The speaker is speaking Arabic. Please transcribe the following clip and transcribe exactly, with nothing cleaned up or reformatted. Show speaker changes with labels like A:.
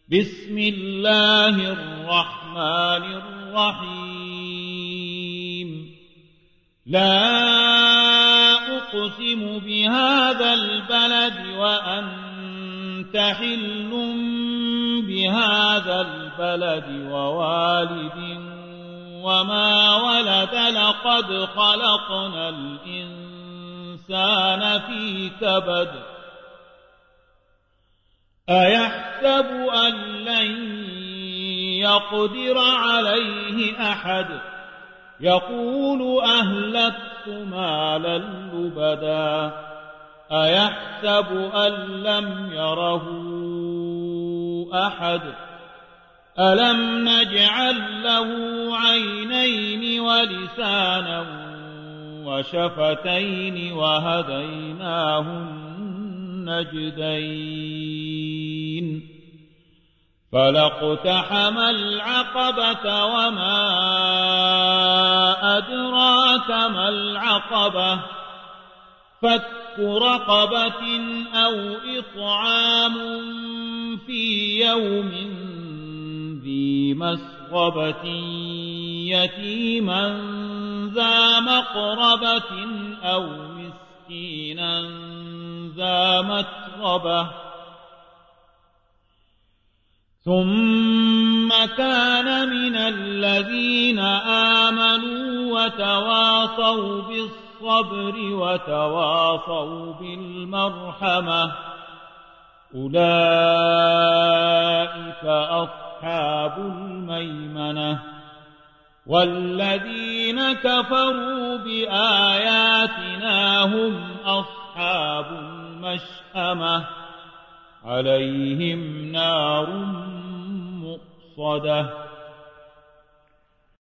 A: بسم الله الرحمن الرحيم لا أقسم بهذا البلد وأنت حل بهذا البلد ووالد وما ولد لقد خلقنا الإنسان في كبد أيحسب أن لن يقدر عليه أحد يقول أهلكت مالا لبدا أيحسب أن لم يره أحد ألم نجعل له عينين ولسانا وشفتين وهديناه النجدين فلاقتحم العقبة وما أدراك ما العقبة فك رقبة أو إطعام في يوم ذي مسغبة يتيما ذا مقربة أو مسكينا ذا متربة ثم كان من الذين آمنوا وتواصوا بالصبر وتواصوا بالمرحمة أولئك أصحاب الميمنة والذين كفروا بآياتنا هم أصحاب المشأمة عليهم نار مؤصدة